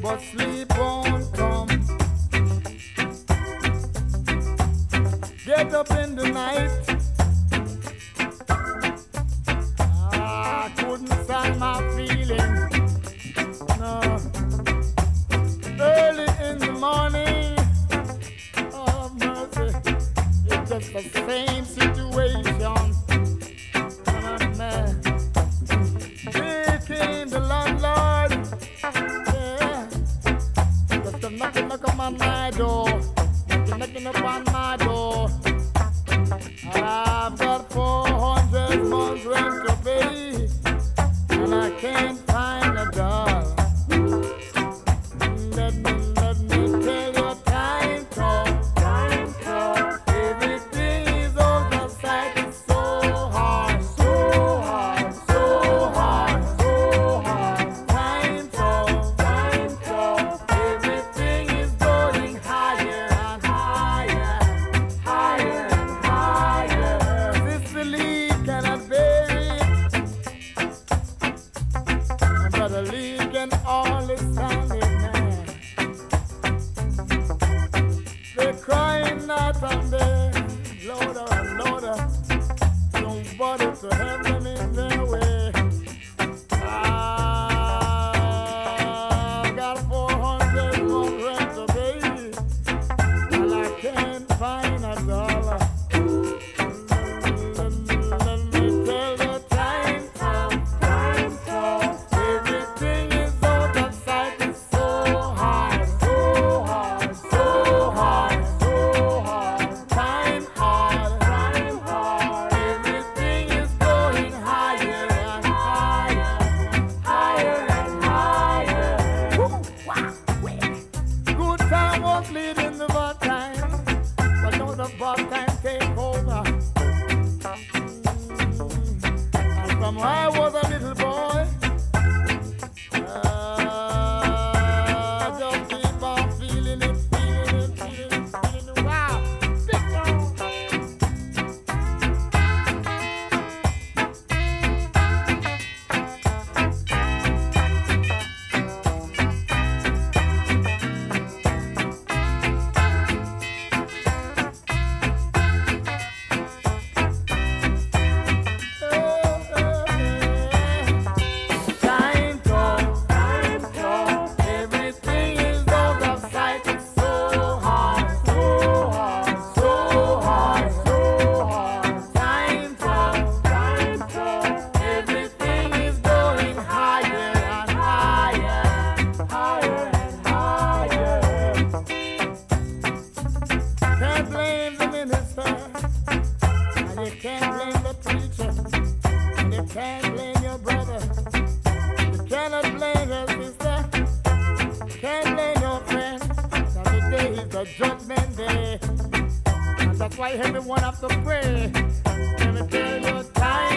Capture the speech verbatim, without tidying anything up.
but sleep won't come. Get up in the night, I couldn't stand my feeling. No. Early in the morning, oh mercy, it's just the same situation. Oh, man. Here came the landlord, yeah, just a knocking, knocking on my door, knocking, knocking upon my door. I've got four hundred months rent to pay, and I can't find a dollar. Let me, let me tell you, time comes, time comes. Everything is out of sight. It's so hard, so hard, so hard, so hard. Time comes, time comes. Everything is going higher and higher, higher and higher. Sicily cannot bear it, but the league can only stand it now. They're crying out and they're louder and louder. Nobody to help them in their way. I got four hundred more rent to pay, and I can't find a dollar. Let me tell you, time comes, time comes. Everything is out of sight. It's so hard, so hard, so hard, so hard. Time hard, time hard. Everything is going higher and higher, higher and higher. Woo, wow, well. Good time was leading the bad time, but now the bad time take over. And from when I was a little boy, uh, just keep on feeling it, feeling it, feeling it, feeling it. Wow, big song. Time comes, time comes. Everything is out of sight. It's so hard, so hard, so hard, so hard. Time comes, time comes. Everything is going higher and higher, higher and higher. Can't blame the minister, and you can't blame the preacher, and you can't blame your brother. You cannot blame your sister, can't blame your friend. Now today is the judgment day, and that's why everyone have to pray. Let me tell you, time